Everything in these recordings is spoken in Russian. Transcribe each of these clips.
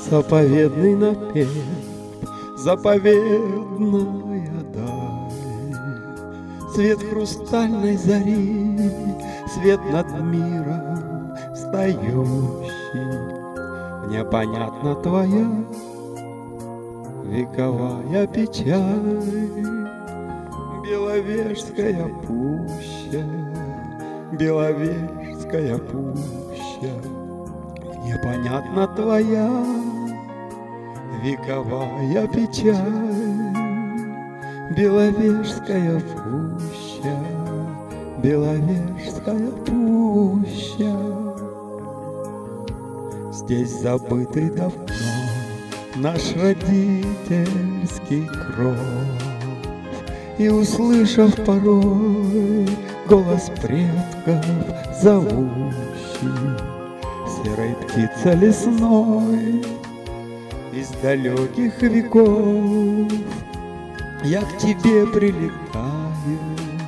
Заповедный напев, заповедная даль, свет хрустальной зари, свет над миром встающий. Непонятна твоя вековая печаль, Беловежская пуща, Беловежская пуща. Непонятна твоя вековая печаль, Беловежская пуща, Беловежская пуща. Здесь забытый давно наш родительский кров, и, услышав порой голос предков зовущий, серой птица лесной из далеких веков, я к тебе прилетаю,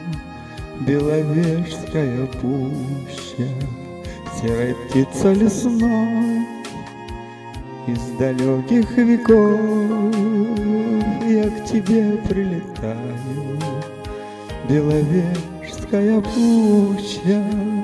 Беловежская пуща, серой птица лесной из далеких веков, я к тебе прилетаю, Беловежская пуща.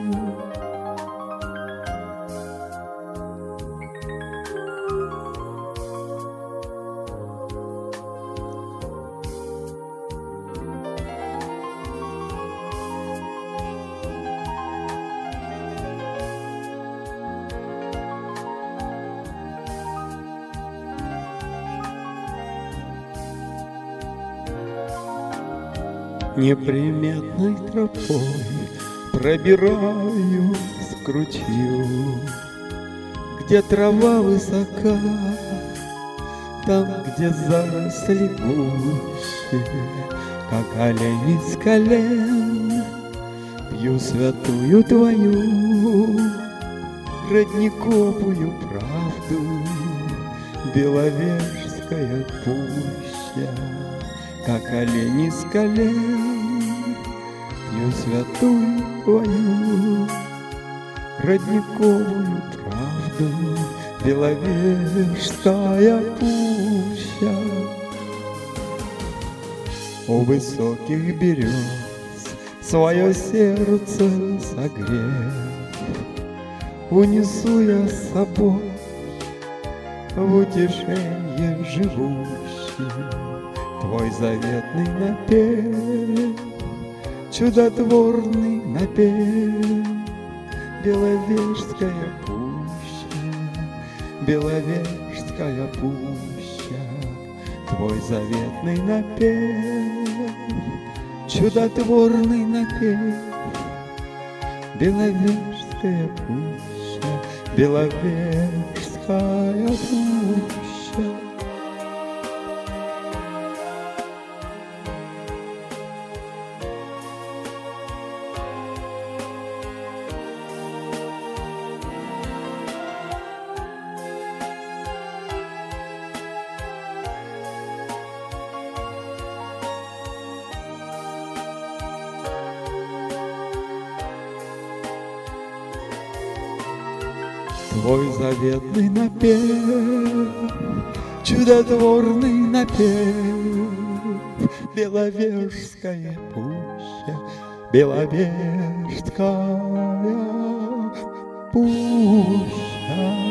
Неприметной тропой пробираюсь к ручью, где трава высока, там, где заросли гуще, как олень из колен, пью святую твою родниковую правду, Беловежская пуща. Как олень из колен, пью святую твою родниковую правду, Беловежская пуща. У высоких берез свое сердце согрев, унесу я с собой в утешение живущий твой заветный напев, чудотворный напев, Беловежская пуща, Беловежская пуща, твой заветный напев, чудотворный напев, Беловежская пуща, Беловежская пуща. Твой заветный напев, чудотворный напев, Беловежская пуща, Беловежская пуща.